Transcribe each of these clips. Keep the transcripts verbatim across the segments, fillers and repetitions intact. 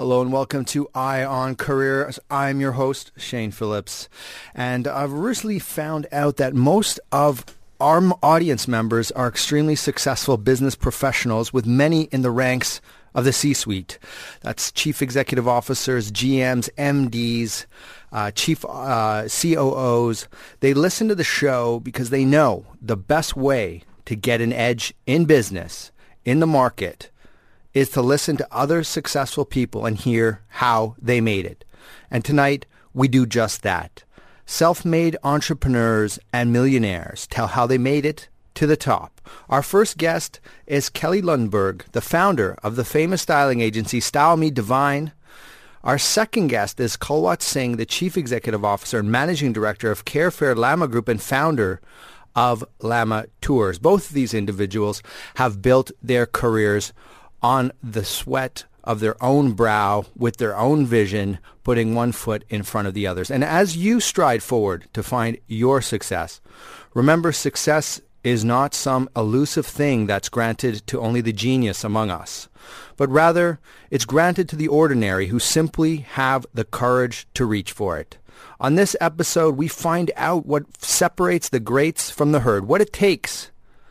Hello and welcome to Eye on Career. I'm your host, Shane Phillips. And I've recently found out that most of our audience members are extremely successful business professionals with many in the ranks of the C-suite. That's chief executive officers, G Ms, M Ds, uh, chief uh, C O Os. They listen to the show because they know the best way to get an edge in business, in the market, is to listen to other successful people and hear how they made it. And tonight, we do just that. Self-made entrepreneurs and millionaires tell how they made it to the top. Our first guest is Kelly Lundberg, the founder of the famous styling agency Style Me Divine. Our second guest is Kulwant Singh, the chief executive officer and managing director of Carefair Lama Group and founder of Lama Tours. Both of these individuals have built their careers on the sweat of their own brow, with their own vision, putting one foot in front of the others. And as you stride forward to find your success, remember, success is not some elusive thing that's granted to only the genius among us, but rather it's granted to the ordinary who simply have the courage to reach for it. On this episode, we find out what separates the greats from the herd, what it takes,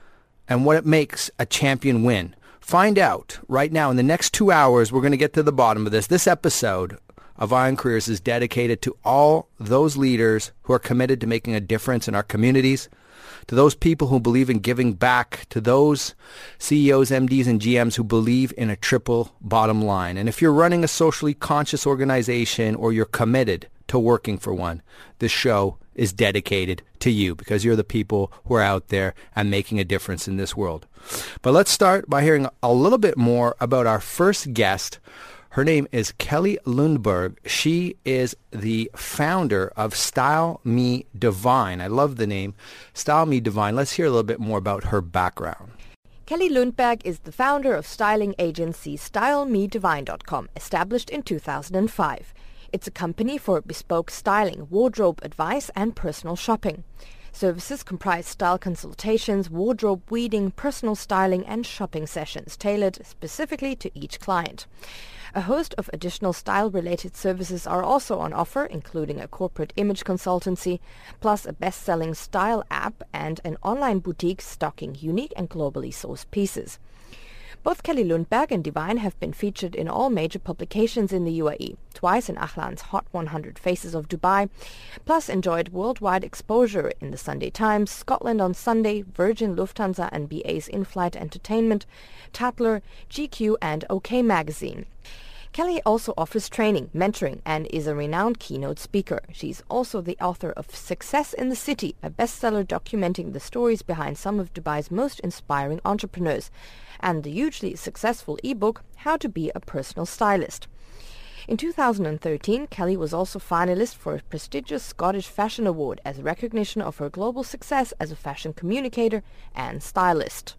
and what it makes a champion win. Find out right now in the next two hours. We're going to get to the bottom of this. This episode of Eye on Careers is dedicated to all those leaders who are committed to making a difference in our communities, to those people who believe in giving back, to those C E Os, M Ds, and G Ms who believe in a triple bottom line. And if you're running a socially conscious organization or you're committed to working for one, this show is dedicated to you because you're the people who are out there and making a difference in this world. But let's start by hearing a little bit more about our first guest. Her name is Kelly Lundberg. She is the founder of Style Me Divine. I love the name, Style Me Divine. Let's hear a little bit more about her background. Kelly Lundberg is the founder of styling agency Style Me Divine dot com, established in two thousand five. It's a company for bespoke styling, wardrobe advice, and personal shopping. Services comprise style consultations, wardrobe weeding, personal styling, and shopping sessions tailored specifically to each client. A host of additional style-related services are also on offer, including a corporate image consultancy, plus a best-selling style app and an online boutique stocking unique and globally sourced pieces. Both Kelly Lundberg and Divine have been featured in all major publications in the U A E, twice in Ahlan's Hot one hundred Faces of Dubai, plus enjoyed worldwide exposure in the Sunday Times, Scotland on Sunday, Virgin, Lufthansa and B A's In-Flight Entertainment, Tatler, G Q and OK Magazine. Kelly also offers training, mentoring, and is a renowned keynote speaker. She's also the author of Success in the City, a bestseller documenting the stories behind some of Dubai's most inspiring entrepreneurs, and the hugely successful ebook, How to Be a Personal Stylist. In two thousand thirteen, Kelly was also finalist for a prestigious Scottish Fashion Award as a recognition of her global success as a fashion communicator and stylist.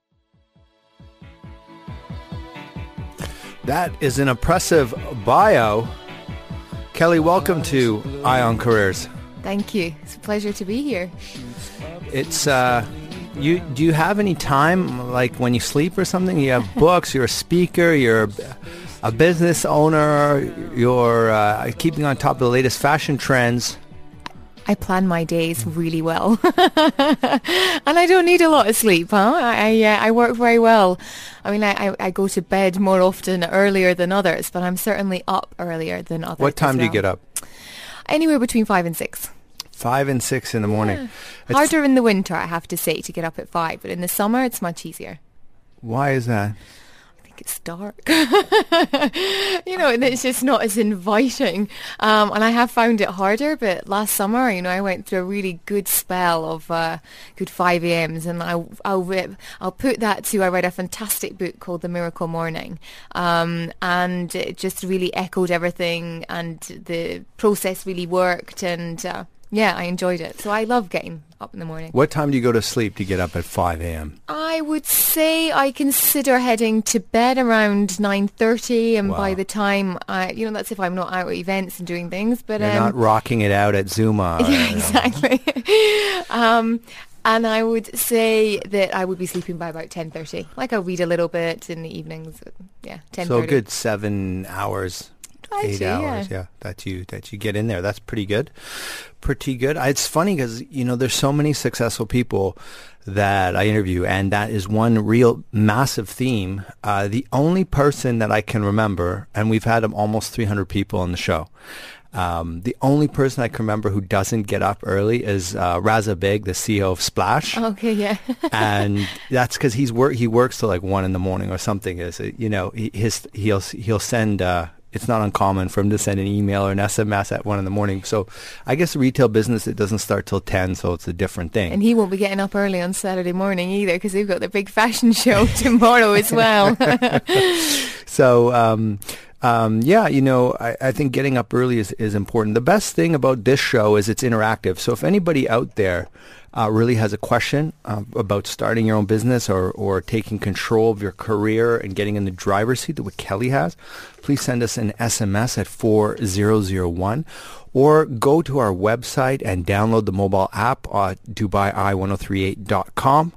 That is an impressive bio. Kelly, welcome to Eye on Careers. Thank you. It's a pleasure to be here. It's uh, you. Do you have any time, like when you sleep or something? You have books. You're a speaker. You're a business owner. You're uh, keeping on top of the latest fashion trends. I plan my days really well, and I don't need a lot of sleep. Huh? I I, uh, I work very well. I mean, I, I go to bed more often earlier than others, but I'm certainly up earlier than others. What time as well. do you get up? Anywhere between five and six. Five and six in the morning. Yeah. Harder in the winter, I have to say, to get up at five, but in the summer, it's much easier. Why is that? It's dark. You know, and it's just not as inviting. Um, and I have found it harder, but last summer, you know, I went through a really good spell of uh, good five a.m.s, and I, I'll, I'll put that to, I read a fantastic book called The Miracle Morning, um, and it just really echoed everything, and the process really worked, and uh, yeah, I enjoyed it. So I love getting up in the morning. What time do you go to sleep to get up at five a.m.? I would say I consider heading to bed around nine thirty, and wow. By the time I, you know, that's if I'm not out at events and doing things. But you're um, not rocking it out at Zuma. Yeah, exactly. um, And I would say that I would be sleeping by about ten thirty. Like I'll read a little bit in the evenings. Yeah, ten thirty. So a good seven hours. Eight Actually, hours, yeah. yeah, that you that you get in there. That's pretty good, pretty good. It's funny because you know there's so many successful people that I interview, and that is one real massive theme. Uh, the only person that I can remember, and we've had almost three hundred people on the show. Um, the only person I can remember who doesn't get up early is uh, Raza Beg, the C E O of Splash. Okay, yeah. And that's because he's work he works till like one in the morning or something. Is it, you know he, his he'll he'll send. Uh, It's not uncommon for him to send an email or an S M S at one in the morning. So I guess the retail business, it doesn't start till ten, so it's a different thing. And he won't be getting up early on Saturday morning either because they've got the big fashion show tomorrow as well. So, um, um, yeah, you know, I, I think getting up early is, is important. The best thing about this show is it's interactive. So if anybody out there Uh, really has a question uh, about starting your own business or, or taking control of your career and getting in the driver's seat that what Kelly has, please send us an S M S at four zero zero one or go to our website and download the mobile app at dubai i one oh three eight dot com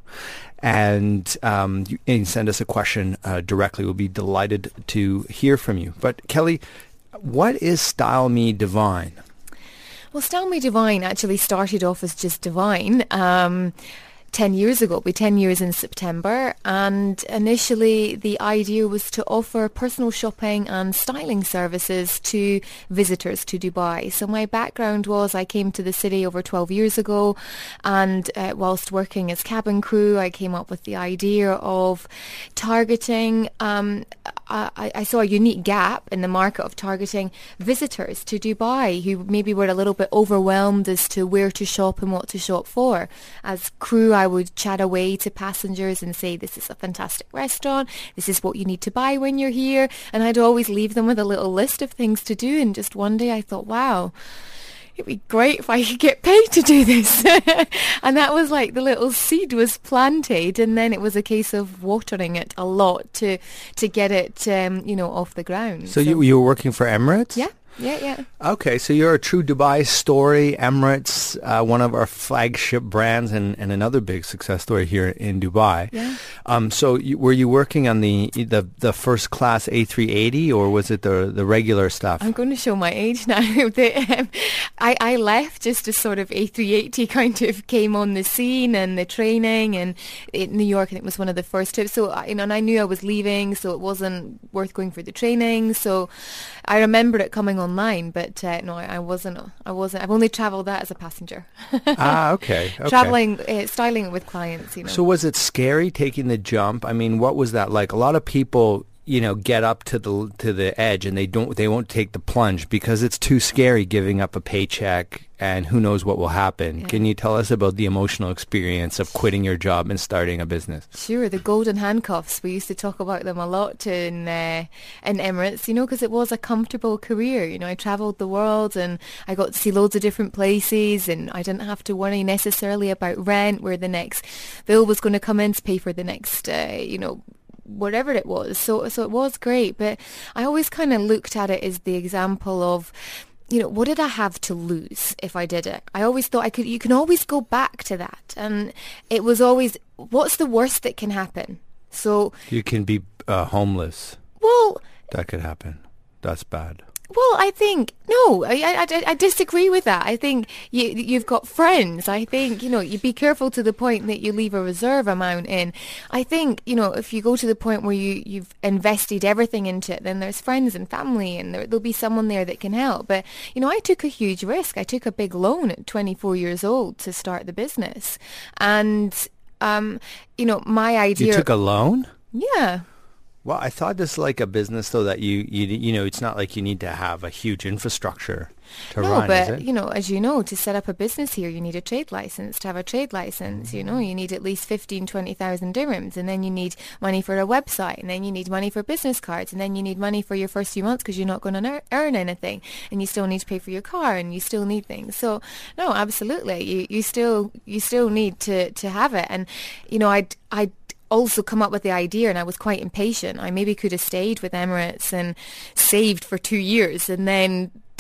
and, um, you, and send us a question uh, directly. We'll be delighted to hear from you. But Kelly, what is Style Me Divine? Well, Style Me Divine actually started off as just Divine um, ten years ago. It'll be ten years in September. And initially the idea was to offer personal shopping and styling services to visitors to Dubai. So my background was I came to the city over twelve years ago, and uh, whilst working as cabin crew, I came up with the idea of targeting, um, I, I saw a unique gap in the market of targeting visitors to Dubai who maybe were a little bit overwhelmed as to where to shop and what to shop for. As crew, I would chat away to passengers and say, this is a fantastic restaurant, this is what you need to buy when you're here, and I'd always leave them with a little list of things to do. And just one day I thought, wow, it'd be great if I could get paid to do this. And that was like the little seed was planted, and then it was a case of watering it a lot to to get it um, you know, off the ground. So, so you you were working for Emirates? Yeah. Yeah, yeah. Okay, so you're a true Dubai story. Emirates, uh, one of our flagship brands, and, and another big success story here in Dubai. Yeah. Um. So, you, were you working on the the the first class A three eighty, or was it the the regular stuff? I'm going to show my age now. the, um, I I left just as sort of A three eighty kind of came on the scene, and the training, and in New York, and it was one of the first trips. So you know, and I knew I was leaving, so it wasn't worth going for the training. So I remember it coming online, but uh, no, I wasn't. I wasn't. I've only travelled that as a passenger. ah, okay. okay. Travelling, uh, styling with clients, you know. So was it scary taking the jump? I mean, what was that like? A lot of people, you know, get up to the to the edge and they don't. They won't take the plunge because it's too scary giving up a paycheck, and who knows what will happen. Yeah. Can you tell us about the emotional experience of quitting your job and starting a business? Sure, the golden handcuffs. We used to talk about them a lot in uh, in Emirates, you know, because it was a comfortable career. You know, I travelled the world and I got to see loads of different places, and I didn't have to worry necessarily about rent, where the next bill was going to come in to pay for the next, uh, you know, whatever it was. So, so it was great. But I always kind of looked at it as the example of, you know, what did I have to lose if I did it? I always thought I could, you can always go back to that. And it was always, what's the worst that can happen? So you can be uh, homeless. Well, that could happen. That's bad. Well, I think, no, I, I, I disagree with that. I think you, you've got friends. I think, you know, you be careful to the point that you leave a reserve amount in. I think, you know, if you go to the point where you, you've invested everything into it, then there's friends and family, and there, there'll be someone there that can help. But, you know, I took a huge risk. I took a big loan at twenty-four years old to start the business. And, um, you know, my idea... You took a loan? Yeah. Well, I thought this like a business, though, that you, you you know, it's not like you need to have a huge infrastructure to no, run, but, is it? you know, as you know, to set up a business here, you need a trade license. To have a trade license, mm-hmm. you know, you need at least fifteen, twenty thousand dirhams, and then you need money for a website, and then you need money for business cards, and then you need money for your first few months because you're not going to earn anything, and you still need to pay for your car, and you still need things. So, no, absolutely, you you still you still need to, to have it. And, you know, I I also come up with the idea, and I was quite impatient. I maybe could have stayed with Emirates and saved for two years and then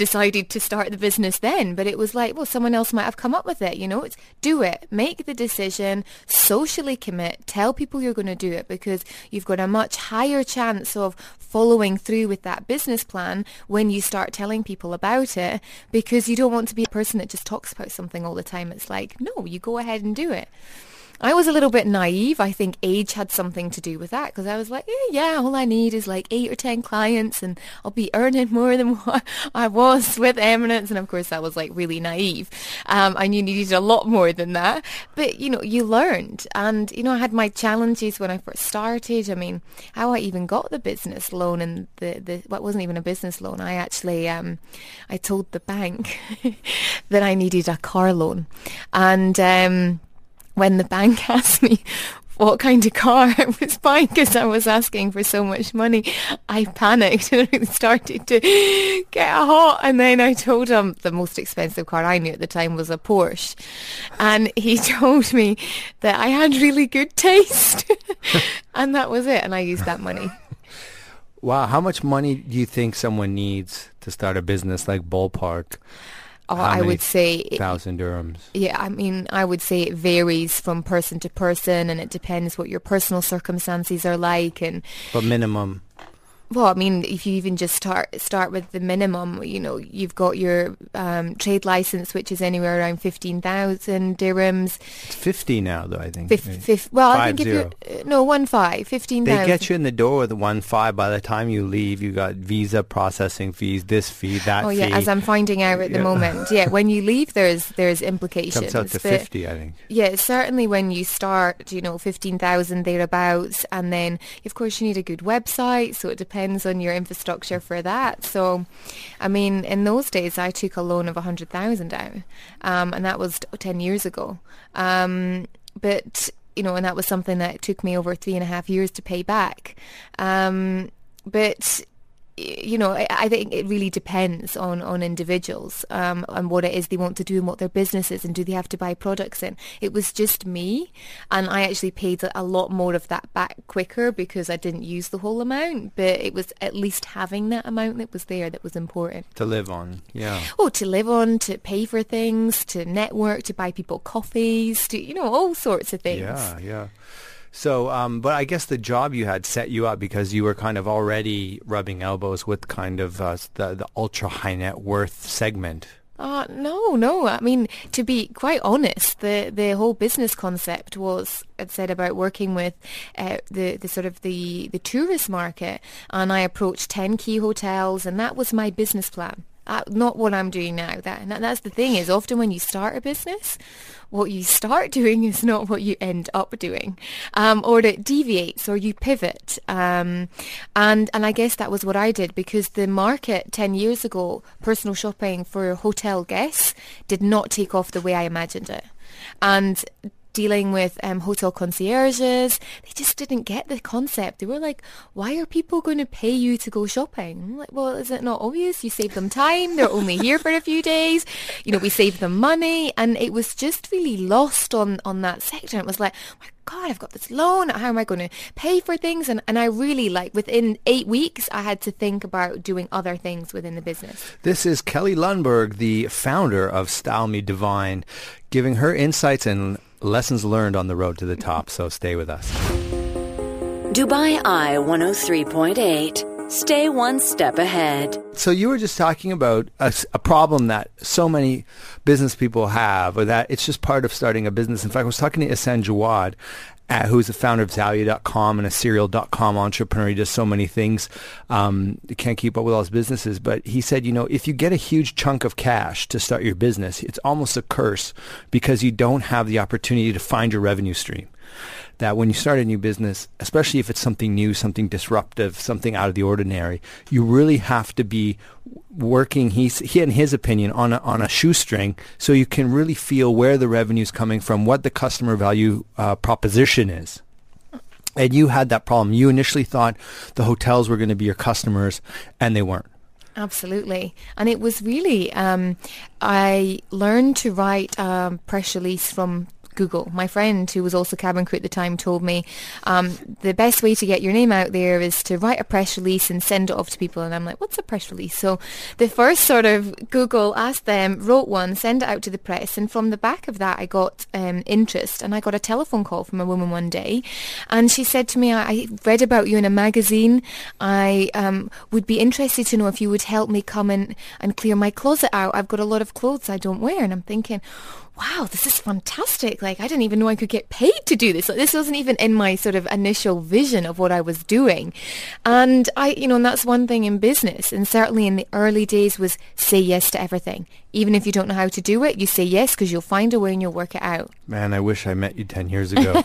decided to start the business then, but it was like, well, someone else might have come up with it, you know. It's do it, make the decision, socially commit, tell people you're going to do it, because you've got a much higher chance of following through with that business plan when you start telling people about it, because you don't want to be a person that just talks about something all the time. It's like, no, you go ahead and do it. I was a little bit naive. I think age had something to do with that, because I was like, eh, yeah, all I need is like eight or ten clients and I'll be earning more than what I was with Eminence. And of course, that was like really naive. Um, and you needed a lot more than that. But, you know, you learned. And, you know, I had my challenges when I first started. I mean, how I even got the business loan, and the, the well, it wasn't even a business loan. I actually, um, I told the bank that I needed a car loan. And, um, when the bank asked me what kind of car I was buying, because I was asking for so much money, I panicked and it started to get hot. And then I told him the most expensive car I knew at the time was a Porsche. And he told me that I had really good taste. And that was it. And I used that money. Wow. How much money do you think someone needs to start a business, like ballpark? Oh, I would say thousand dirhams. Yeah, I mean, I would say it varies from person to person, and it depends what your personal circumstances are like. And but minimum. Well, I mean, if you even just start start with the minimum, you know, you've got your um, trade license, which is anywhere around fifteen thousand dirhams. It's fifty now, though, I think. Fif- fif- well, five I think if zero. you're uh, no one five, fifteen thousand. They get you in the door with one five. By the time you leave, you got visa processing fees, this fee, that oh, fee. yeah, as I'm finding out at Yeah. the moment. Yeah, when you leave, there's there's implications. Comes out to but fifty, I think. Yeah, certainly when you start, you know, fifteen thousand thereabouts, and then of course you need a good website, so it depends on your infrastructure for that. So, I mean, in those days, I took a loan of one hundred thousand out, um, and that was ten years ago. Um, but, you know, and that was something that took me over three and a half years to pay back. Um, but, you know, I, I think it really depends on, on individuals um, and what it is they want to do and what their business is, and do they have to buy products in. It was just me, and I actually paid a lot more of that back quicker because I didn't use the whole amount, but it was at least having that amount that was there that was important. To live on, yeah. Oh, to live on, to pay for things, to network, to buy people coffees, to, you know, all sorts of things. Yeah, yeah. So, um, but I guess the job you had set you up because you were kind of already rubbing elbows with kind of uh, the, the ultra high net worth segment. Uh, no, no. I mean, to be quite honest, the, the whole business concept was, it said about working with uh, the, the sort of the, the tourist market, and I approached ten key hotels, and that was my business plan. Uh, not what I'm doing now. That, and that's the thing, is often when you start a business, what you start doing is not what you end up doing, um, or it deviates, or you pivot. Um, and and I guess that was what I did, because the market ten years ago, personal shopping for hotel guests, did not take off the way I imagined it. And dealing with um, hotel concierges, they just didn't get the concept. They were like, why are people going to pay you to go shopping? I'm like, well, is it not obvious? You save them time. They're only here for a few days. You know, we save them money. And it was just really lost on, on that sector. It was like, oh my God, I've got this loan. How am I going to pay for things? And, and I really, like, within eight weeks, I had to think about doing other things within the business. This is Kelly Lundberg, the founder of Style Me Divine, giving her insights and lessons learned on the road to the top. So stay with us. Dubai Eye one oh three point eight. Stay one step ahead. So you were just talking about a, a problem that so many business people have, or that it's just part of starting a business. In fact, I was talking to Ihsan Jawad, uh, who's the founder of Zawiya dot com and a serial dot com entrepreneur. He does so many things. Um, he can't keep up with all his businesses. But he said, you know, if you get a huge chunk of cash to start your business, it's almost a curse because you don't have the opportunity to find your revenue stream. That when you start a new business, especially if it's something new, something disruptive, something out of the ordinary, you really have to be working, he's, he in his opinion, on a, on a shoestring, so you can really feel where the revenue is coming from, what the customer value uh, proposition is. And you had that problem. You initially thought the hotels were going to be your customers, and they weren't. Absolutely. And it was really, um, I learned to write um, press release from Google. My friend, who was also cabin crew at the time, told me um, the best way to get your name out there is to write a press release and send it off to people. And I'm like, what's a press release? So the first sort of Google, asked them, wrote one, send it out to the press. And from the back of that, I got um, interest. And I got a telephone call from a woman one day. And she said to me, I, I read about you in a magazine. I um, would be interested to know if you would help me come in and clear my closet out. I've got a lot of clothes I don't wear. And I'm thinking, wow, this is fantastic. Like, I didn't even know I could get paid to do this. Like, this wasn't even in my sort of initial vision of what I was doing. And I, you know, and that's one thing in business. And certainly in the early days was say yes to everything. Even if you don't know how to do it, you say yes because you'll find a way and you'll work it out. Man, I wish I met you ten years ago.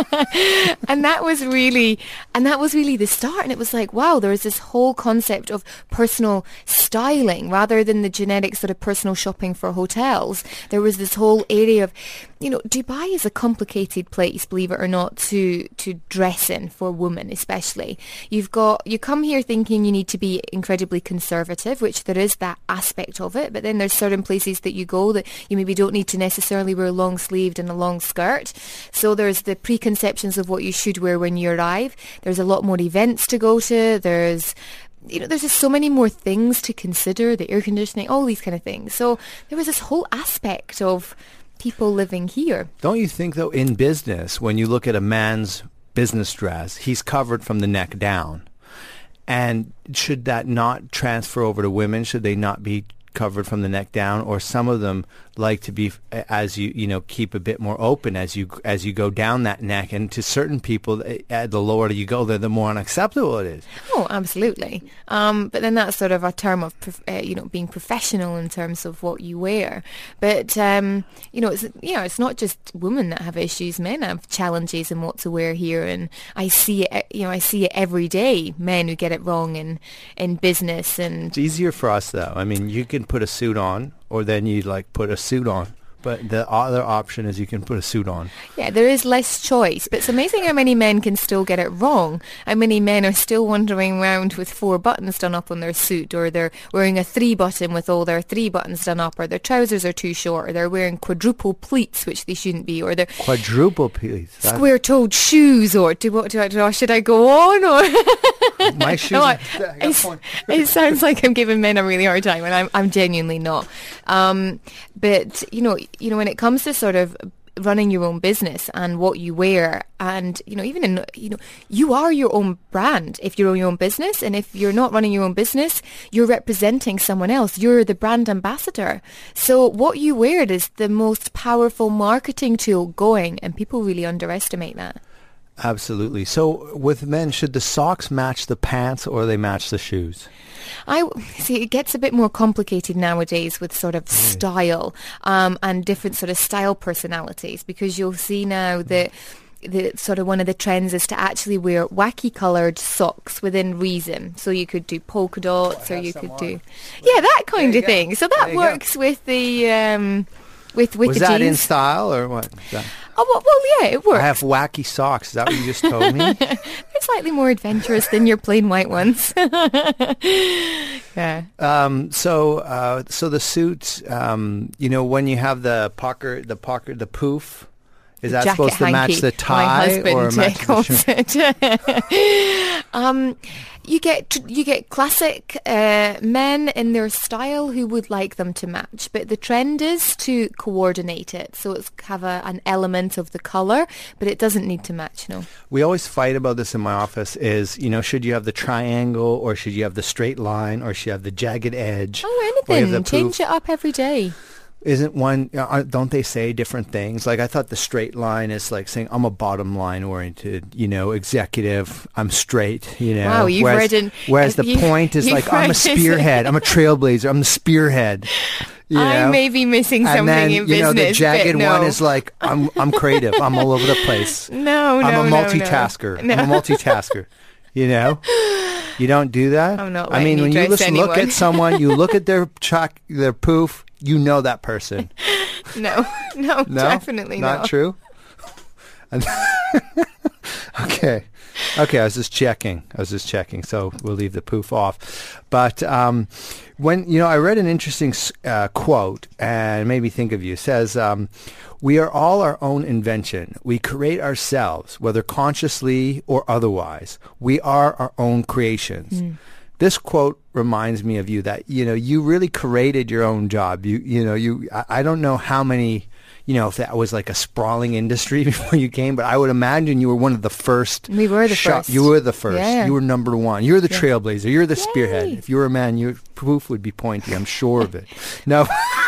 And that was really, and that was really the start. And it was like, wow, there was this whole concept of personal styling rather than the generic sort of personal shopping for hotels. There was this whole area of, you know, Dubai is a complicated place, believe it or not, to to dress in for women especially. You've got, you come here thinking you need to be incredibly conservative, which there is that aspect of it, but then there's certain places that you go that you maybe don't need to necessarily wear long sleeved and a long skirt. So there's the preconceptions of what you should wear when you arrive. There's a lot more events to go to. There's you know, there's just so many more things to consider, the air conditioning, all these kind of things. So there was this whole aspect of people living here. Don't you think, though, in business, when you look at a man's business dress, he's covered from the neck down. And should that not transfer over to women? Should they not be covered from the neck down? Or some of them like to be, as you you know, keep a bit more open as you as you go down that neck. And to certain people, uh, the lower you go, the, the more unacceptable it is. Oh, absolutely. Um, but then that's sort of a term of, uh, you know, being professional in terms of what you wear. But, um, you know, it's, you know, it's not just women that have issues. Men have challenges in what to wear here. And I see it, you know, I see it every day, men who get it wrong in, in business. And it's easier for us, though. I mean, you can put a suit on, or then you like put a suit on. But the other option is you can put a suit on. Yeah, there is less choice. But it's amazing how many men can still get it wrong. How many men are still wandering around with four buttons done up on their suit, or they're wearing a three button with all their three buttons done up, or their trousers are too short, or they're wearing quadruple pleats, which they shouldn't be, or they're quadruple pleats, square-toed shoes, or do what do I do? Should I go on? Or my shoes. No, I, I it sounds like I'm giving men a really hard time, and I'm I'm genuinely not. Um, but you know. You know, when it comes to sort of running your own business and what you wear, and, you know, even in, you know, you are your own brand if you're your own business. And if you're not running your own business, you're representing someone else. You're the brand ambassador. So what you wear is the most powerful marketing tool going, and people really underestimate that. Absolutely. So with men, should the socks match the pants or they match the shoes? I see it gets a bit more complicated nowadays with sort of mm. style um, and different sort of style personalities, because you'll see now that the sort of one of the trends is to actually wear wacky coloured socks within reason. So you could do polka dots, oh, or you could on. do yeah that kind of go. thing. So that works go. with the um, with with Was the that jeans. in style or what? Oh, well, well, yeah, it works. I have wacky socks. Is that what you just told me? They're slightly more adventurous than your plain white ones. Yeah. Um, so, uh, so the suit, um, you know, when you have the pucker, the pucker, the poof, is that supposed to hanky, match the tie or match the shirt? um, you get you get classic uh, men in their style who would like them to match, but the trend is to coordinate it, so it's have a, an element of the colour, but it doesn't need to match. No. We always fight about this in my office. Is, you know, should you have the triangle, or should you have the straight line, or should you have the jagged edge? Oh, anything. Change it up every day. Isn't one, uh, don't they say different things? Like, I thought the straight line is like saying, I'm a bottom line oriented, you know, executive, I'm straight, you know. Wow, you've whereas, read in, whereas the you, point is like, I'm a spearhead, I'm a trailblazer, I'm the spearhead. You know? I may be missing something and then, in you business, know, the jagged but no. one is like, I'm I'm creative, I'm all over the place. No, no, I'm a no, multitasker, no. I'm a multitasker, you know. You don't do that? I'm not I mean, when you listen, look at someone, you look at their chalk, their poof, you know that person. No, no, no, definitely not. Not true? Okay. Okay, I was just checking. I was just checking, so we'll leave the poof off. But um, When, you know, I read an interesting uh, quote and it made me think of you. It says, um, we are all our own invention. We create ourselves, whether consciously or otherwise. We are our own creations. Mm. This quote reminds me of you that, you know, you really created your own job. You, you know, you, I, I don't know how many, you know, if that was like a sprawling industry before you came, but I would imagine you were one of the first. We were the shop. first. You were the first. Yeah. You were number one. You're the yeah. trailblazer. You're the Yay. spearhead. If you were a man, your proof would be pointy. I'm sure of it. No,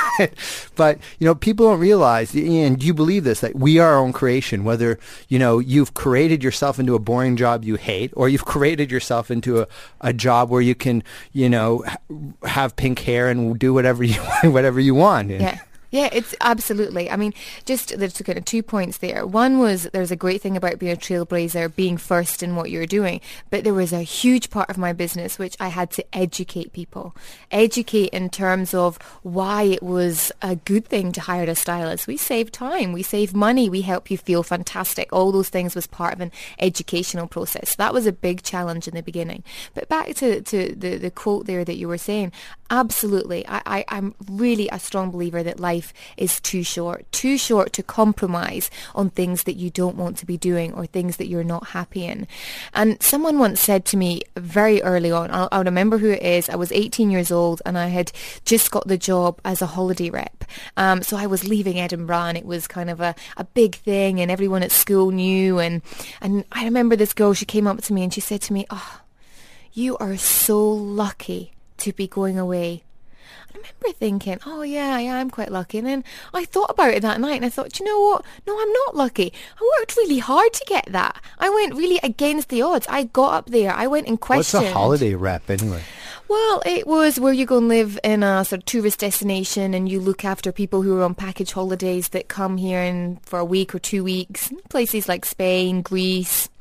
but, you know, people don't realize, and do you believe this, that we are our own creation, whether, you know, you've created yourself into a boring job you hate, or you've created yourself into a, a job where you can, you know, ha- have pink hair and do whatever you whatever you want. Yeah. Yeah, it's absolutely. I mean, just there's kind of two points there. One was there's a great thing about being a trailblazer, being first in what you're doing. But there was a huge part of my business which I had to educate people. Educate in terms of why it was a good thing to hire a stylist. We save time, we save money, we help you feel fantastic. All those things was part of an educational process. That was a big challenge in the beginning. But back to, to the, the quote there that you were saying, absolutely. I, I, I'm really a strong believer that life is too short, too short to compromise on things that you don't want to be doing or things that you're not happy in. And someone once said to me very early on, I'll, I'll remember who it is, I was eighteen years old and I had just got the job as a holiday rep. Um, so I was leaving Edinburgh and it was kind of a, a big thing and everyone at school knew. And, and I remember this girl, she came up to me and she said to me, "Oh, you are so lucky to be going away." I remember thinking, oh yeah, yeah, I'm quite lucky. And then I thought about it that night and I thought, do you know what? No, I'm not lucky. I worked really hard to get that. I went really against the odds. I got up there. I went and questioned. What's a holiday rep anyway? Well, it was where you go and live in a sort of tourist destination and you look after people who are on package holidays that come here in for a week or two weeks. Places like Spain, Greece,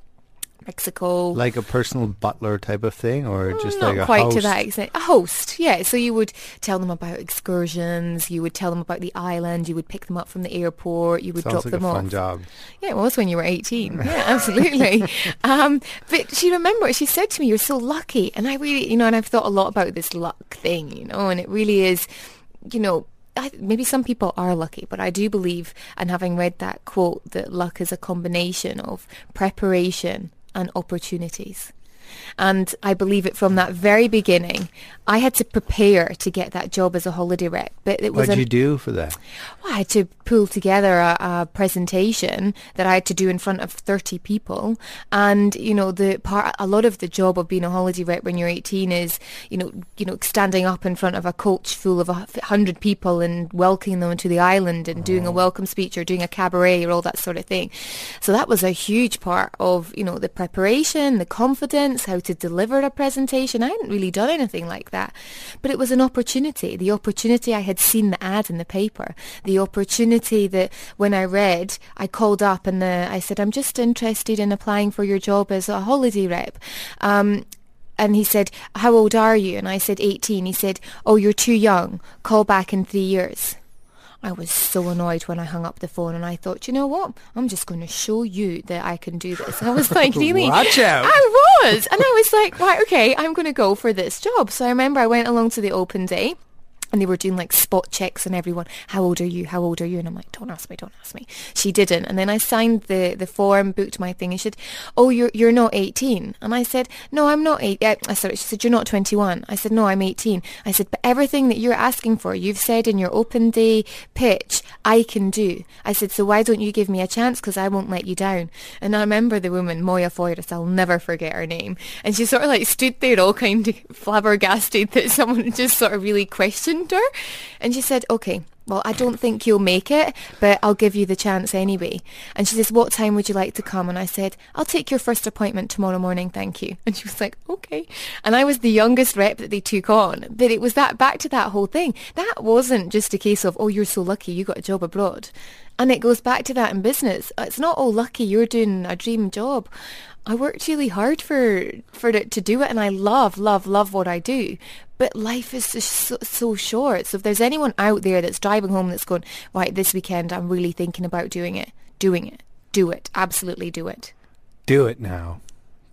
Mexico. Like a personal butler type of thing, or just Not like a quite host? to that extent. A host, yeah. So you would tell them about excursions, you would tell them about the island, you would pick them up from the airport, you would Sounds drop like them a off. fun job. Yeah, it was when you were eighteen. Yeah, absolutely. um, but she remembered, she said to me, "You're so lucky." And I really, you know, and I've thought a lot about this luck thing, you know, and it really is, you know, I, maybe some people are lucky, but I do believe, and having read that quote, that luck is a combination of preparation and opportunities. And I believe it from that very beginning. I had to prepare to get that job as a holiday rep. But it was What did an, you do for that? Well, I had to pull together a, a presentation that I had to do in front of thirty people. And, you know, the part, a lot of the job of being a holiday rep when you're eighteen is, you know, you know, standing up in front of a coach full of a hundred people and welcoming them to the island and oh. doing a welcome speech or doing a cabaret or all that sort of thing. So that was a huge part of, you know, the preparation, the confidence, how to deliver a presentation. I hadn't really done anything like that. But it was an opportunity. The opportunity, I had seen the ad in the paper. The opportunity that when I read, I called up and uh, I said, "I'm just interested in applying for your job as a holiday rep." Um, and he said, "How old are you?" And I said, eighteen. He said, "Oh, you're too young. Call back in three years. I was so annoyed when I hung up the phone and I thought, you know what? I'm just going to show you that I can do this. And I was like, really? Watch out. I was. And I was like, right, okay, I'm going to go for this job. So I remember I went along to the open day. And they were doing like spot checks on everyone. How old are you? How old are you? And I'm like, don't ask me, don't ask me. She didn't. And then I signed the, the form, booked my thing. And she said, "Oh, you're you're not eighteen." And I said, "No, I'm not eight. Uh, sorry." She said, "You're not twenty-one." I said, "No, I'm eighteen." I said, "But everything that you're asking for, you've said in your open day pitch, I can do." I said, "So why don't you give me a chance? Because I won't let you down." And I remember the woman, Moya Forrest, I'll never forget her name. And she sort of like stood there all kind of flabbergasted that someone had just sort of really questioned her. And she said, "Okay, well, I don't think you'll make it, but I'll give you the chance anyway." And she says, "What time would you like to come?" And I said, "I'll take your first appointment tomorrow morning, thank you." And she was like, "Okay." And I was the youngest rep that they took on. But it was that, back to that whole thing. That wasn't just a case of, "Oh, you're so lucky, you got a job abroad." And it goes back to that in business. It's not, "Oh, lucky, you're doing a dream job." I worked really hard for for it to do it, and I love, love, love what I do. But life is just so, so short. So if there's anyone out there that's driving home that's going, "Right, this weekend I'm really thinking about doing it," doing it. Do it. Absolutely do it. Do it now.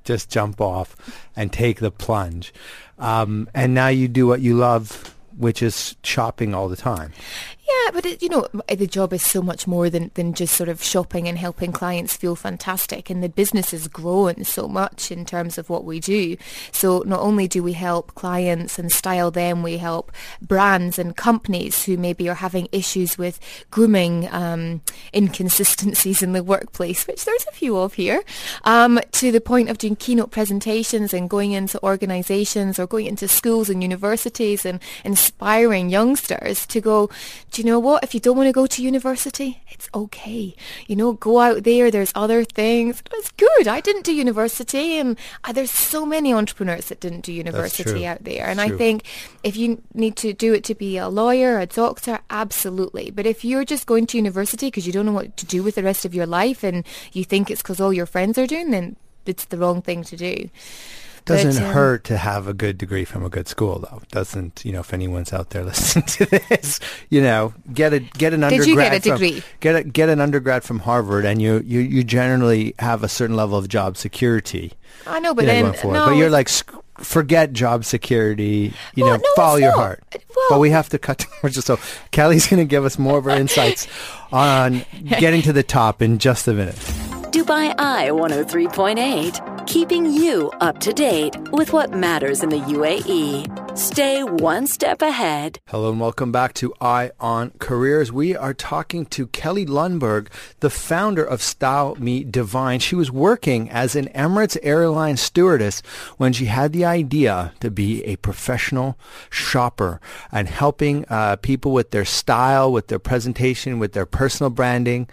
just jump off and take the plunge. Um, and now you do what you love, which is shopping all the time. Yeah, but it, you know, the job is so much more than, than just sort of shopping and helping clients feel fantastic. And the business has grown so much in terms of what we do. So not only do we help clients and style them, we help brands and companies who maybe are having issues with grooming um, inconsistencies in the workplace, which there's a few of here, um, to the point of doing keynote presentations and going into organisations or going into schools and universities and inspiring youngsters to go, do you know what? If you don't want to go to university, it's okay. You know, go out there. There's other things. It's good. I didn't do university, and uh, there's so many entrepreneurs that didn't do university out there. And That's I true. think if you need to do it to be a lawyer, a doctor, absolutely. But if you're just going to university because you don't know what to do with the rest of your life and you think it's because all your friends are doing, then it's the wrong thing to do. Doesn't But, um, hurt to have a good degree from a good school, though. Doesn't, you know, if anyone's out there listening to this, you know, get a get an Did undergrad. you get a from- degree? get a, get an undergrad from Harvard, and you, you you generally have a certain level of job security. I know, but you know, then going forward. no, but you're it's- like, sc- forget job security. You Well, know, no, follow it's your not. heart. Well- but we have to cut. To, so Kelly's going to give us more of her insights on getting to the top in just a minute. Dubai Eye one oh three point eight, keeping you up to date with what matters in the U A E. Stay one step ahead. Hello and welcome back to Eye on Careers. We are talking to Kelly Lundberg, the founder of Style Me Divine. She was working as an Emirates airline stewardess when she had the idea to be a professional shopper and helping uh, people with their style, with their presentation, with their personal branding.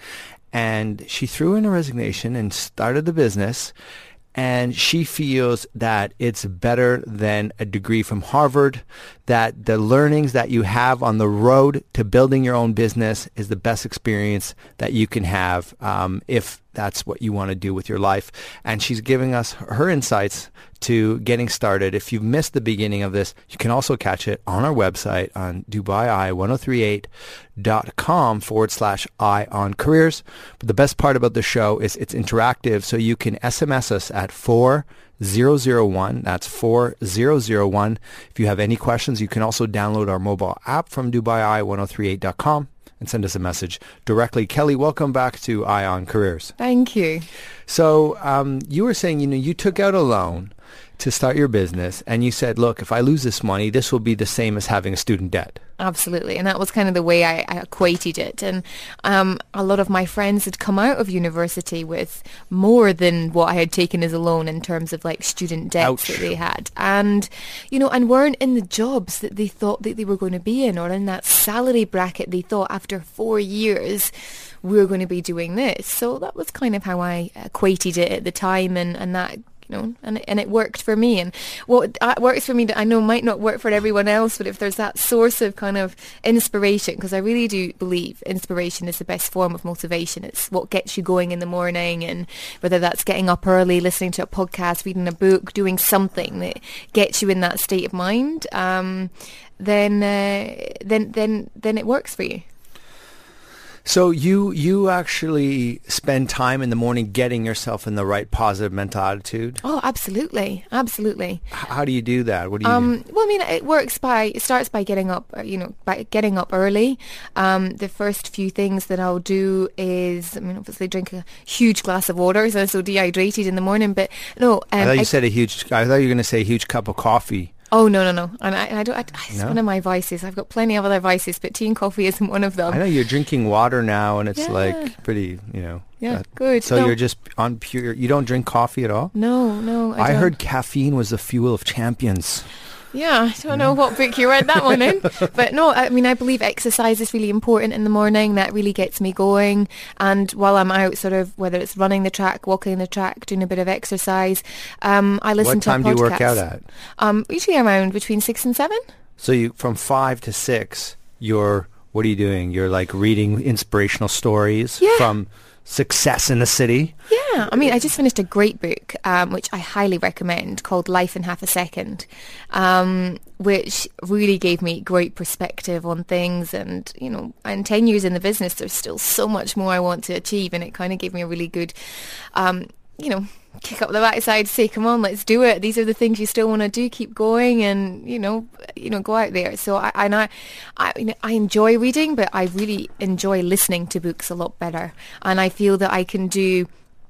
And she threw in a resignation and started the business. And she feels that it's better than a degree from Harvard, that the learnings that you have on the road to building your own business is the best experience that you can have um, if that's what you want to do with your life. And she's giving us her insights to getting started. If you've missed the beginning of this, you can also catch it on our website on Dubai Eye ten thirty-eight dot com forward slash Eye on Careers. But the best part about the show is it's interactive, so you can S M S us at four thousand one. That's four thousand one. If you have any questions, you can also download our mobile app from Dubai Eye ten thirty-eight dot com and send us a message directly. Kelly, welcome back to Eye on Careers. Thank you. So um, you were saying, you know, you took out a loan to start your business, and you said, look, if I lose this money, this will be the same as having a student debt. Absolutely. And that was kind of the way I, I equated it. And um, a lot of my friends had come out of university with more than what I had taken as a loan in terms of like student debts Ouch. that they had. And, you know, and weren't in the jobs that they thought that they were going to be in, or in that salary bracket they thought after four years we were going to be doing this. So that was kind of how I equated it at the time, and, and that you know, and it, and it worked for me. And what uh, works for me, that I know might not work for everyone else, but if there's that source of kind of inspiration, because I really do believe inspiration is the best form of motivation. It's what gets you going in the morning, and whether that's getting up early, listening to a podcast, reading a book, doing something that gets you in that state of mind, um, then uh, then then then it works for you. So you you actually spend time in the morning getting yourself in the right positive mental attitude. Oh, absolutely, absolutely. H- How do you do that? What do you Um, well, I mean, it works by, it starts by getting up, uh, you know, by getting up early. Um, the first few things that I'll do is, I mean, obviously drink a huge glass of water, so I'm so dehydrated in the morning, but no. Um, I thought you I- said a huge. I thought you were going to say a huge cup of coffee. Oh, no, no, no. And I, and I don't, I, it's No? one of my vices. I've got plenty of other vices, but tea and coffee isn't one of them. I know you're drinking water now, and it's Yeah. like pretty, you know. Yeah, uh, good. So No. you're just on pure. You don't drink coffee at all. No, no. I, I don't. heard caffeine was the fuel of champions. Yeah, I don't know what book you read that one in. But no, I mean, I believe exercise is really important in the morning. That really gets me going. And while I'm out, sort of, whether it's running the track, walking the track, doing a bit of exercise, um, I listen What to a time do you work podcast. out at? Um, usually around between six and seven. So you from five to six, you're what are you doing? You're like reading inspirational stories Yeah. from success in the city. Yeah, I mean, I just finished a great book, um, which I highly recommend, called Life in Half a Second, um, which really gave me great perspective on things. And, you know, in ten years in the business, there's still so much more I want to achieve. And it kind of gave me a really good um, you know, kick up the backside, say, come on, let's do it. These are the things you still want to do. Keep going, and you know, you know, go out there. So I, and I, I, you know, I enjoy reading, but I really enjoy listening to books a lot better. And I feel that I can do.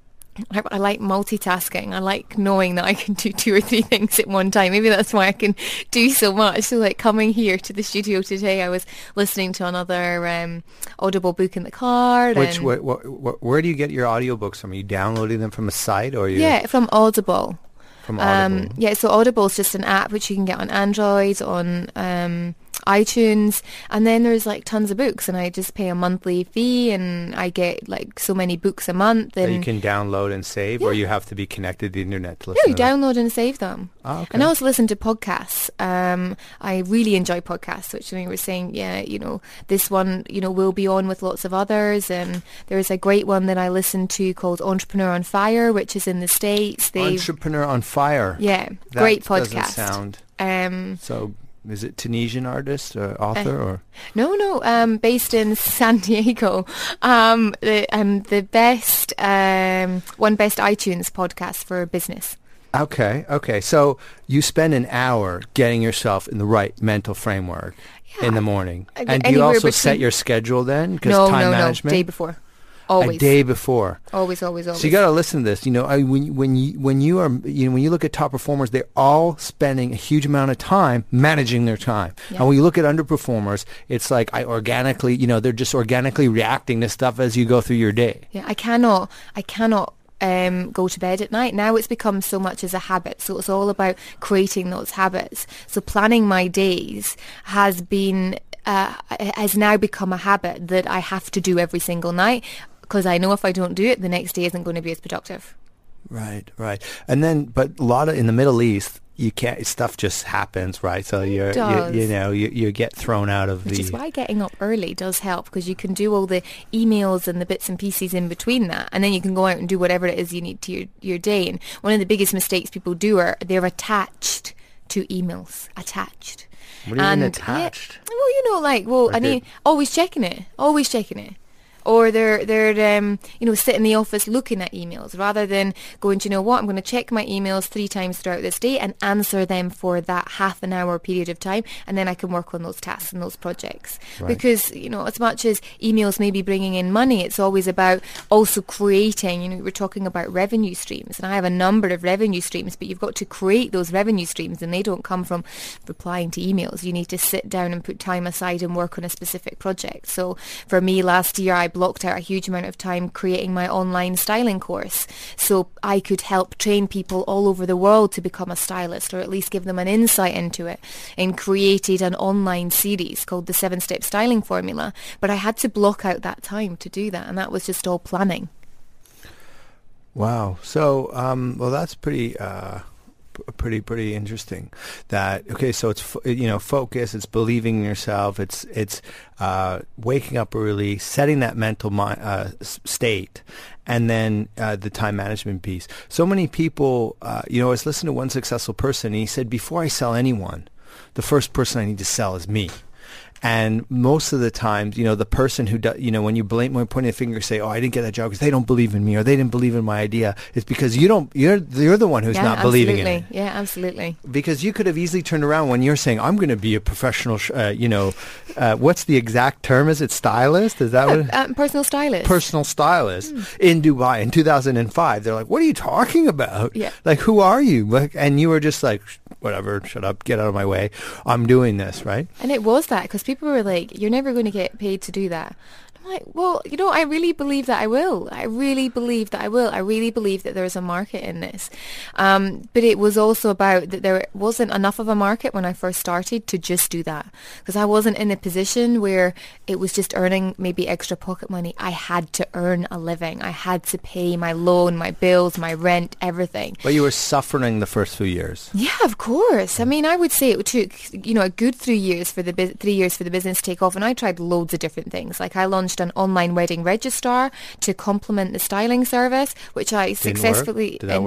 I, I like multitasking. I like knowing that I can do two or three things at one time. Maybe that's why I can do so much. So like coming here to the studio today, I was listening to another um, Audible book in the car. Which, and wh- wh- wh- where do you get your audiobooks from? Are you downloading them from a site or you? Yeah, from Audible. From Audible. Um, yeah, so Audible is just an app which you can get on Android, on um, iTunes, and then there's like tons of books, and I just pay a monthly fee, and I get like so many books a month. And that you can download and save, yeah. or you have to be connected to the internet to listen Yeah, you to them? download and save them. Oh, okay. And I also listen to podcasts. Um, I really enjoy podcasts, which we were saying, yeah, you know, this one, you know, will be on with lots of others, and there's a great one that I listen to called Entrepreneur on Fire, which is in the States. They've, Entrepreneur on Fire. yeah, That great doesn't podcast. sound Um, so. Is it Tunisian artist, uh, author, Uh, or? No, no, um, based in San Diego. Um, the, um, the best, um, one best iTunes podcast for business. Okay, okay. So you spend an hour getting yourself in the right mental framework Yeah. in the morning. I- And do you anywhere also set between- your schedule then? 'Cause No, time no, management? no, day before. Always. A day before. Always, always, always. So you got to listen to this. You know, I, when when you when you are you know when you look at top performers, they're all spending a huge amount of time managing their time. Yeah. And when you look at underperformers, it's like I organically, you know, they're just organically reacting to stuff as you go through your day. Yeah, I cannot, I cannot um, go to bed at night. Now it's become so much as a habit. So it's all about creating those habits. So planning my days has been, uh, has now become a habit that I have to do every single night, because I know if I don't do it, the next day isn't going to be as productive. Right, right. And then, but a lot of in the Middle East, you can't. Stuff just happens, right? So you're, does. you, you know, you you get thrown out of Which the. is why getting up early does help, because you can do all the emails and the bits and pieces in between that, and then you can go out and do whatever it is you need to your, your day. And one of the biggest mistakes people do are they're attached to emails. Attached. What do you mean And, attached? Yeah, well, you know, like, well, Like I mean, it- always checking it. Always checking it. Or they're, they're um, you know, sit in the office looking at emails rather than going, do you know what, I'm going to check my emails three times throughout this day and answer them for that half an hour period of time, and then I can work on those tasks and those projects. Right. Because, you know, as much as emails may be bringing in money, it's always about also creating, you know, we're talking about revenue streams, and I have a number of revenue streams, but you've got to create those revenue streams, and they don't come from replying to emails. You need to sit down and put time aside and work on a specific project. So for me, last year, I blocked out a huge amount of time creating my online styling course so I could help train people all over the world to become a stylist, or at least give them an insight into it, and created an online series called the Seven Step Styling Formula. But I had to block out that time to do that, and that was just all planning. Wow. So, um, well, that's pretty, uh, p- pretty, pretty interesting. That okay. So it's fo- you know focus. It's believing in yourself. It's it's uh, waking up early, setting that mental mi- uh, s- state, and then uh, the time management piece. So many people, uh, you know, I was listening to one successful person, and he said, before I sell anyone, the first person I need to sell is me. And most of the times, you know, the person who does, you know, when you blame, when pointing a finger, say, "Oh, I didn't get that job because they don't believe in me, or they didn't believe in my idea," it's because you don't. You're you're the one who's yeah, not believing in absolutely. it. Yeah, absolutely. Because you could have easily turned around when you're saying, "I'm going to be a professional," sh- uh, you know, uh, what's the exact term? Is it stylist? Is that what? It, Um, personal stylist. personal stylist in Dubai in two thousand five. They're like, "What are you talking about? Yeah. Like, who are you?" Like, and you were just like, "Whatever, shut up, get out of my way. I'm doing this," right? And it was that, because people were like, you're never going to get paid to do that. I'm like, well, you know, I really believe that I will. I really believe that I will. I really believe that there's a market in this. Um, but it was also about that there wasn't enough of a market when I first started to just do that. Because I wasn't in a position where it was just earning maybe extra pocket money. I had to earn a living. I had to pay my loan, my bills, my rent, everything. But you were suffering the first few years. Yeah, of course. I mean, I would say it took, you know, a good three years for the bu- three years for the business to take off, and I tried loads of different things. Like I launched an online wedding registrar to complement the styling service, which I Didn't successfully. work? Did that and- work?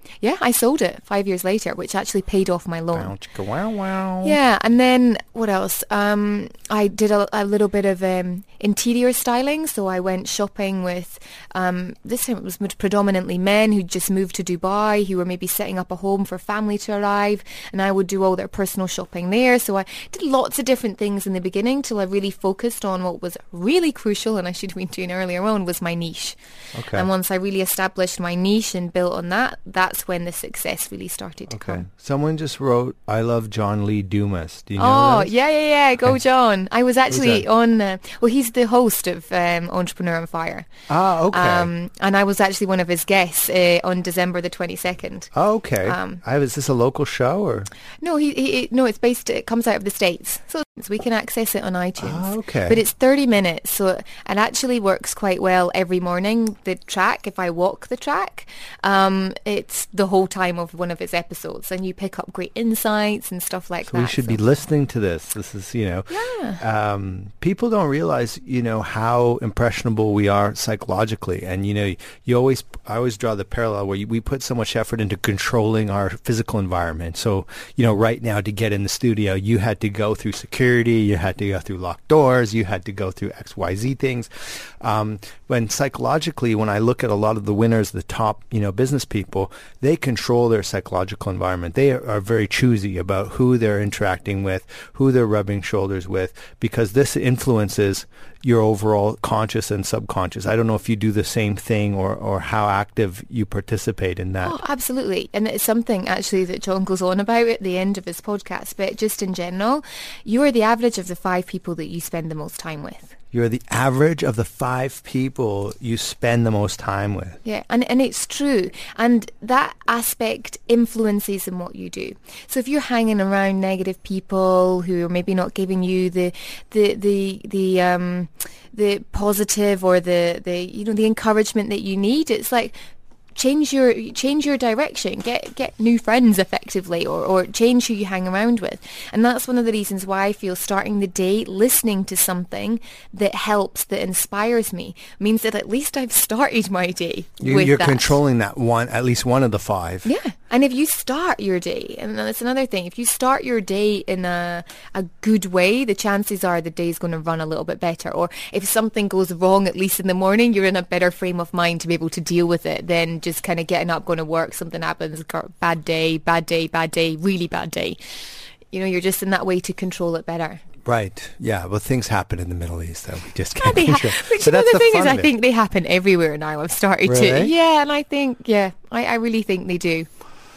Yeah, I sold it five years later, which actually paid off my loan. Wow, chicka, wow, wow. Yeah, and then what else? Um, I did a, a little bit of um, interior styling. So I went shopping with, um, this time it was predominantly men who just moved to Dubai, who were maybe setting up a home for family to arrive, and I would do all their personal shopping there. So I did lots of different things in the beginning till I really focused on what was really crucial, and I should have been doing earlier on, was my niche. Okay. And once I really established my niche and built on that, that's when the success really started to Okay. come. Someone just wrote, I love John Lee Dumas. Do you know Oh, that? yeah, yeah, yeah. Go, John. I was actually that? on, uh, well, he's the host of um, Entrepreneur on Fire. Ah, okay. Um, and I was actually one of his guests uh, on December the twenty-second. oh, okay. um, I, is this a local show or? No, he, he, he- no, it's based, it comes out of the States. So we can access it on iTunes. Ah, okay. But it's thirty minutes, so it actually works quite well every morning. The track, if I walk the track, um, it's the whole time of one of his episodes, and you pick up great insights and stuff like So that. we should be so- listening to this. This is, you know, Yeah. um, people don't realize, you know, how impressionable we are psychologically. And, you know, you always, I always draw the parallel where you, we put so much effort into controlling our physical environment. So, you know, right now to get in the studio, you had to go through security, you had to go through locked doors, you had to go through X Y Z things. Um, when psychologically, when I look at a lot of the winners, the top, you know, business people, they control their psychological environment. They are, are very choosy about who they're interacting with, who they're rubbing shoulders with, because this influences your overall conscious and subconscious. I don't know if you do the same thing or, or how active you participate in that. Oh, absolutely. And it's something actually that John goes on about at the end of his podcast, but just in general, you are the average of the five people that you spend the most time with. You're the average of the five people you spend the most time with. Yeah, and, and it's true. And that aspect influences in what you do. So if you're hanging around negative people who are maybe not giving you the the the the um the positive or the, the you know the encouragement that you need, it's like change your change your direction, get get new friends effectively, or, or change who you hang around with. And that's one of the reasons why I feel starting the day listening to something that helps, that inspires me, means that at least I've started my day You, with you're that. controlling that one, at least one of the five. Yeah. And if you start your day, and that's another thing, if you start your day in a, a good way, the chances are the day's going to run a little bit better. Or if something goes wrong, at least in the morning, you're in a better frame of mind to be able to deal with it than just kind of getting up, going to work, something happens, bad day, bad day, bad day, really bad day. You know, you're just in that way to control it better. Right. Yeah. Well, things happen in the Middle East that we just can't They ha- control. but So you know, that's the thing is, fun I of it. think they happen everywhere now. I've started to. Really? Yeah, and I think, yeah, I, I really think they do.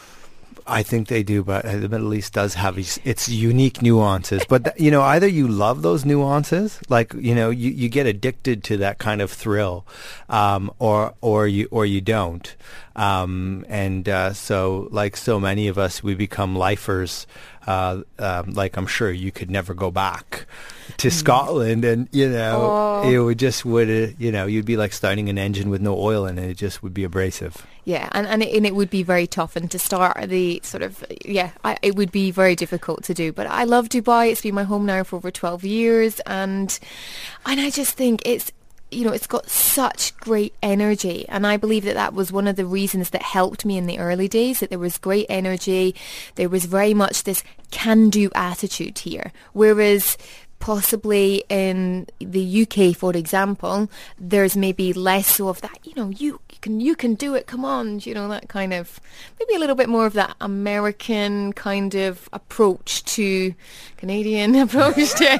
I think they do, but uh, the Middle East does have its, its unique nuances. But, th- you know, either you love those nuances, like, you know, you, you get addicted to that kind of thrill, um, or or you or you don't. Um, and uh, so, like so many of us, we become lifers. Uh, um, like I'm sure you could never go back to Scotland, and you know, Oh. it would just would uh, you know, you'd be like starting an engine with no oil in it. It just would be abrasive. Yeah, and, and, it, and it would be very tough. And to start the sort of, yeah, I, it would be very difficult to do. But I love Dubai. It's been my home now for over twelve years. And and I just think it's, you know, it's got such great energy. And I believe that that was one of the reasons that helped me in the early days, that there was great energy. There was very much this can-do attitude here. Whereas possibly in the U K, for example, there's maybe less so of that, you know, you, you can you can do it, come on, you know, that kind of, maybe a little bit more of that American kind of approach to, Canadian approach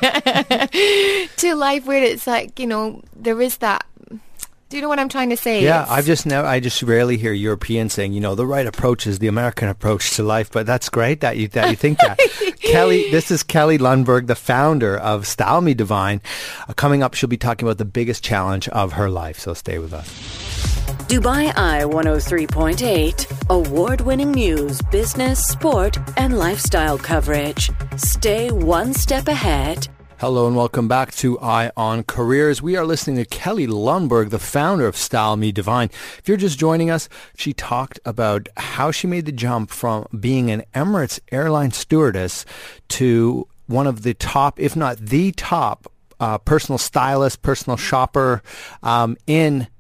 to, to life, where it's like, you know, there is that. Do you know what I'm trying to say? Yeah, It's- I've just never, I just rarely hear Europeans saying, you know, the right approach is the American approach to life. But that's great that you that you think that. Kelly, this is Kelly Lundberg, the founder of Style Me Divine. Uh, coming up, she'll be talking about the biggest challenge of her life. So stay with us. Dubai Eye one oh three point eight. Award-winning news, business, sport, and lifestyle coverage. Stay one step ahead. Hello and welcome back to Eye on Careers. We are listening to Kelly Lundberg, the founder of Style Me Divine. If you're just joining us, she talked about how she made the jump from being an Emirates airline stewardess to one of the top, if not the top, uh, personal stylist, personal shopper um, in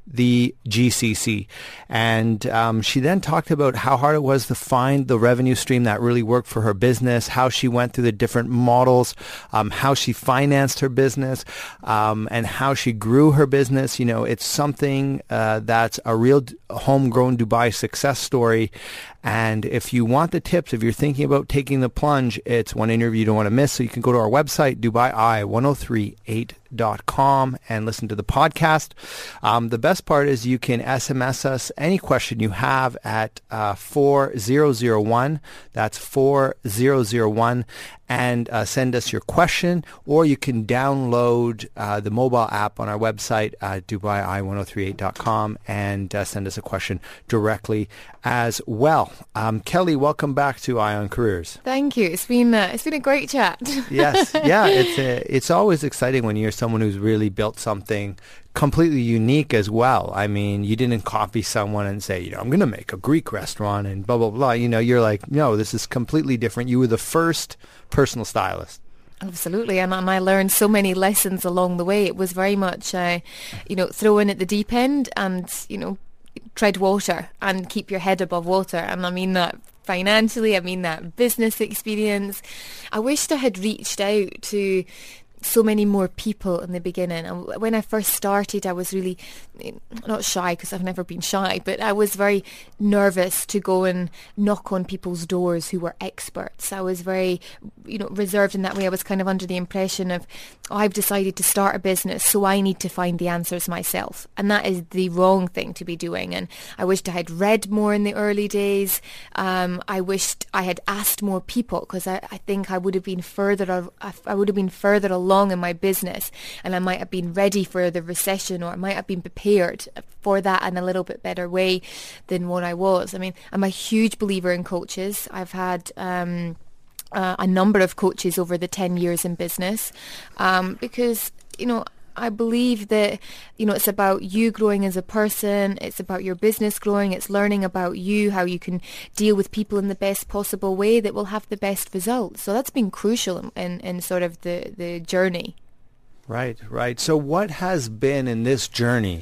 the G C C. And um, she then talked about how hard it was to find the revenue stream that really worked for her business, how she went through the different models, um, how she financed her business, um, and how she grew her business. You know, it's something uh, that's a real d- homegrown Dubai success story. And if you want the tips, if you're thinking about taking the plunge, it's one interview you don't want to miss. So you can go to our website, Dubai I one oh three eight dot com, and listen to the podcast. Um, the best part is you can S M S us any question you have at uh, four thousand one. That's four thousand one. And uh, send us your question, or you can download uh, the mobile app on our website, uh, Dubai I one oh three eight dot com, and uh, send us a question directly as well. Um, Kelly, welcome back to Eye on Careers. Thank you. It's been uh, it's been a great chat. Yes, yeah, it's a, it's always exciting when you're someone who's really built something completely unique as well. I mean, you didn't copy someone and say, you know, I'm going to make a Greek restaurant and blah, blah, blah. You know, you're like, no, this is completely different. You were the first personal stylist. Absolutely, and, and I learned so many lessons along the way. It was very much, uh, you know, throw in at the deep end and, you know, tread water and keep your head above water. And I mean that financially, I mean that business experience. I wished I had reached out to so many more people in the beginning. And when I first started, I was really not shy, because I've never been shy, but I was very nervous to go and knock on people's doors who were experts. I was very, you know, reserved in that way. I was kind of under the impression of, oh, I've decided to start a business, so I need to find the answers myself. And that is the wrong thing to be doing. And I wished I had read more in the early days. Um, I wished I had asked more people, because I, I think I would have been further, I would have been further along in my business, and I might have been ready for the recession, or I might have been prepared for that in a little bit better way than what I was. I mean, I'm a huge believer in coaches. I've had um, uh, a number of coaches over the ten years in business, um, because, you know, I believe that, you know, it's about you growing as a person, it's about your business growing, it's learning about you, how you can deal with people in the best possible way that will have the best results. So that's been crucial in, in, in sort of the, the journey. Right, right. So what has been in this journey,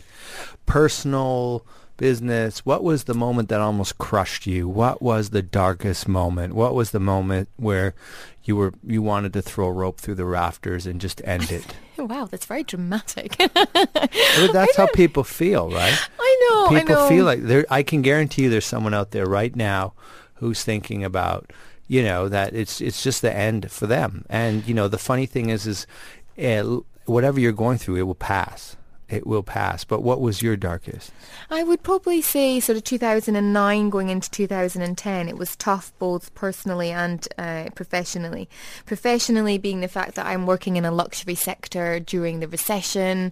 personal, business, what was the moment that almost crushed you? What was the darkest moment? What was the moment where you were you wanted to throw a rope through the rafters and just end it? Wow, that's very dramatic. That's how people feel, right? I know, People I know. feel like there. I can guarantee you there's someone out there right now who's thinking about, you know, that it's it's just the end for them. And, you know, the funny thing is, is uh, whatever you're going through, it will pass. It will pass. But what was your darkest? I would probably say sort of two thousand nine going into two thousand ten. It was tough both personally and uh, professionally. Professionally being the fact that I'm working in a luxury sector during the recession,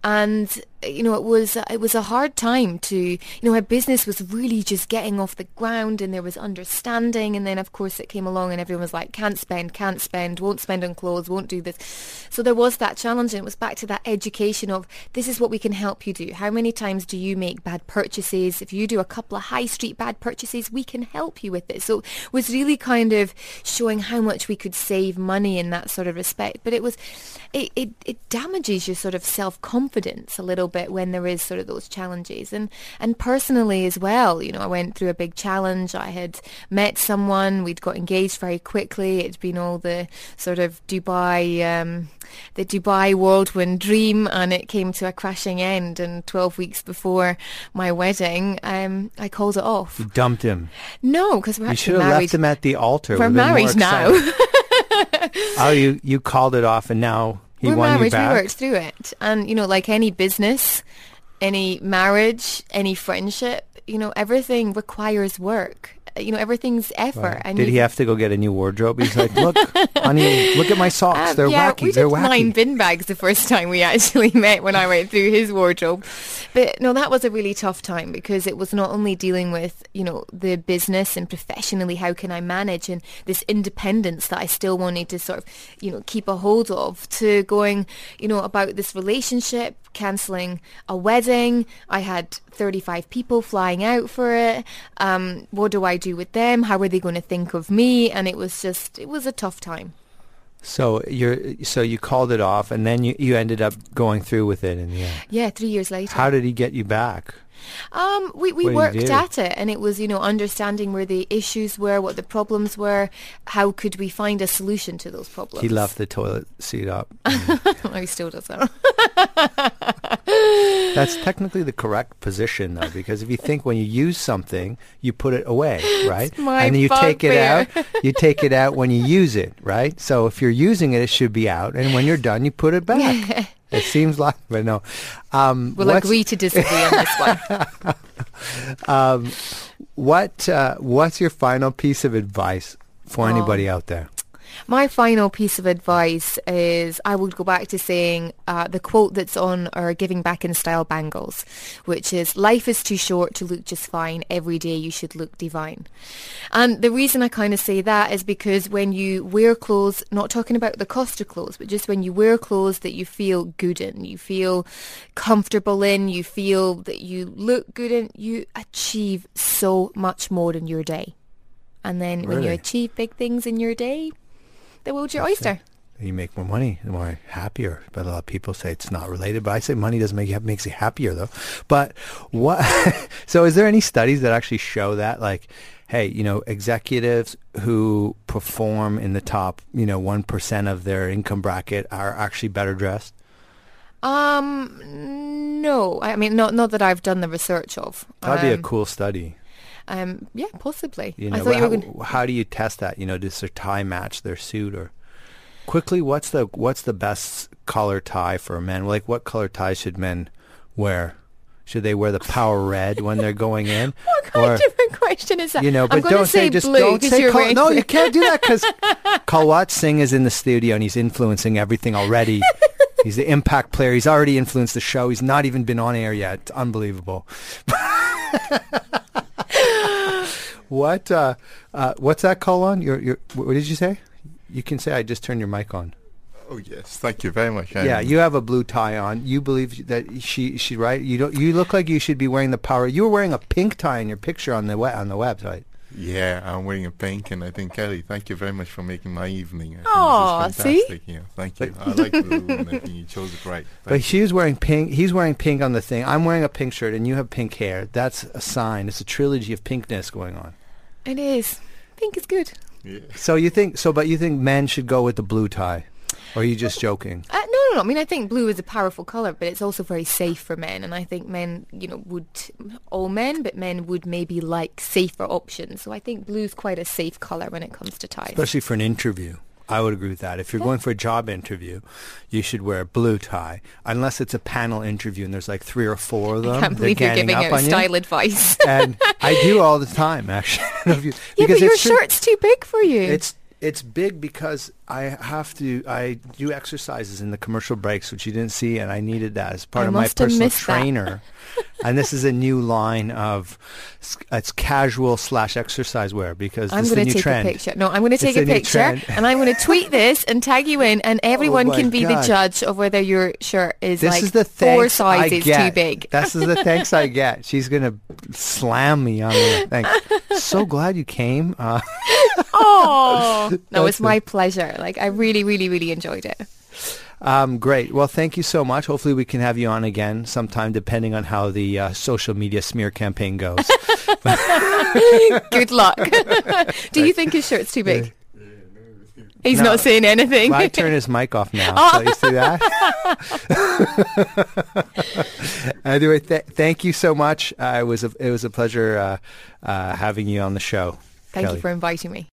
and you know, it was it was a hard time to, you know, my business was really just getting off the ground, and there was understanding, and then of course it came along and everyone was like, can't spend, can't spend, won't spend on clothes, won't do this. So there was that challenge, and it was back to that education of, this is what we can help you do. How many times do you make bad purchases? If you do a couple of high street bad purchases, we can help you with this. So it was really kind of showing how much we could save money in that sort of respect. But it was, it, it, it damages your sort of self-confidence a little bit when there is sort of those challenges. And and personally as well, you know, I went through a big challenge. I had met someone, we'd got engaged very quickly. It'd been all the sort of Dubai, um, the Dubai whirlwind dream, and it came to a crashing end. And twelve weeks before my wedding, um, I called it off. You dumped him. No, because we're you actually should have married. left him at the altar. We're married now. Oh, you you called it off, and now he We're won married. you back. We worked through it, and you know, like any business, any marriage, any friendship, you know, everything requires work. You know, everything's effort. Right. And Did you, he have to go get a new wardrobe? He's like, look, honey, look at my socks. Um, They're yeah, wacky. we They're did wacky. nine bin bags the first time we actually met when I went through his wardrobe. But no, that was a really tough time, because it was not only dealing with, you know, the business and professionally, how can I manage, and this independence that I still wanted to sort of, you know, keep a hold of, to going, you know, about this relationship, cancelling a wedding. I had thirty-five people flying out for it. Um, what do I do with them? How are they going to think of me? And it was just, it was a tough time. So you're so you called it off, and then you, you ended up going through with it in the end. Yeah, three years later. How did he get you back? Um, we we What did you worked do? at it, and it was, you know, understanding where the issues were, what the problems were, how could we find a solution to those problems. He left the toilet seat up. Oh, he still does that. That's technically the correct position, though, because if you think when you use something, you put it away, right? my And then you take it out. bugbear. You take it out when you use it, right? So if you're using it, it should be out, and when you're done, you put it back. It seems like, but no. Um, We'll what's- agree to disagree on this one. Um, what uh, What's your final piece of advice for anybody out there? My final piece of advice is I would go back to saying uh, the quote that's on our Giving Back in Style bangles, which is, life is too short to look just fine. Every day you should look divine. And the reason I kind of say that is because when you wear clothes, not talking about the cost of clothes, but just when you wear clothes that you feel good in, you feel comfortable in, you feel that you look good in, you achieve so much more in your day. And then when you Really? achieve big things in your day, the world's your oyster. You make more money, more happier. But a lot of people say it's not related. But I say money doesn't make you makes you happier, though. But what? So, is there any studies that actually show that, like, hey, you know, executives who perform in the top, you know, one percent of their income bracket are actually better dressed? Um, no. I mean, not not that I've done the research of. That'd be a Um, cool study. Um, yeah, possibly. You I know, thought you how, were going. how do you test that? You know, does their tie match their suit? Or quickly, what's the what's the best color tie for men? Like, what color tie should men wear? Should they wear the power red when they're going in? What kind of a question is that? You know, I'm but gonna don't say, just blue don't 'cause say you're col- wearing no, blue. you can't do that because Kalwat Singh is in the studio and he's influencing everything already. He's the impact player. He's already influenced the show. He's not even been on air yet. It's unbelievable. What? Uh, uh, what's that call on? Your, your, what did you say? You can say I just turned your mic on. Oh yes, thank you very much. Yeah, Um, you have a blue tie on. You believe that she she right? You don't. You look like you should be wearing the power. You were wearing a pink tie in your picture on the we- on the website. Yeah, I'm wearing a pink, and I think Kelly, thank you very much for making my evening. I think Aw, this is see? fantastic. Yeah, thank you. I like blue, and I think you chose it right. But Thank she was wearing pink. He's wearing pink on the thing. I'm wearing a pink shirt, and you have pink hair. That's a sign. It's a trilogy of pinkness going on. It is. Pink is good. you. Yeah. So you think so? But you think men should go with the blue tie, or are you just joking? Uh, no, no, no. I mean, I think blue is a powerful colour, but it's also very safe for men. And I think men, you know, would, all men, but men would maybe like safer options. So I think blue's quite a safe colour when it comes to ties. Especially for an interview. I would agree with that. If you're going for a job interview, you should wear a blue tie, unless it's a panel interview and there's like three or four of them. I can't They're believe you're ganging giving up out on you. style advice. And I do all the time, actually. If you- Yeah, because but your it's true. shirt's too big for you. It's it's big because I have to. I do exercises in the commercial breaks, which you didn't see, and I needed that as part I of my must have personal missed that. trainer. And this is a new line of s- it's casual slash exercise wear because I'm this is the going to new take trend. a picture. No, I'm going to It's take a a new picture trend. and I'm going to tweet this and tag you in, and everyone my can be God. the judge of whether your shirt is This like is the four thanks I sizes get. too big. This is the thanks I get. She's gonna slam me on the thanks. So glad you came. Uh, Oh, no, That's it's my pleasure. Like, I really, really, really enjoyed it. Um, great. Well, thank you so much. Hopefully we can have you on again sometime, depending on how the uh, social media smear campaign goes. Good luck. Do you think his shirt's too big? He's No. not saying anything. Well, I turn his mic off now. So you see that? Anyway, th- thank you so much. Uh, it was a, it was a pleasure uh, uh, having you on the show. Thank Kelly. you for inviting me.